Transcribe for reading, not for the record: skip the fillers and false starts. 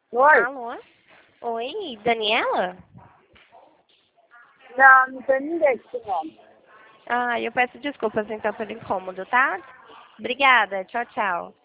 Oi? Alô? Oi, Daniela? Não tem ninguém com esse nome. Ah, eu peço desculpas então pelo incômodo, tá? Obrigada, tchau, tchau.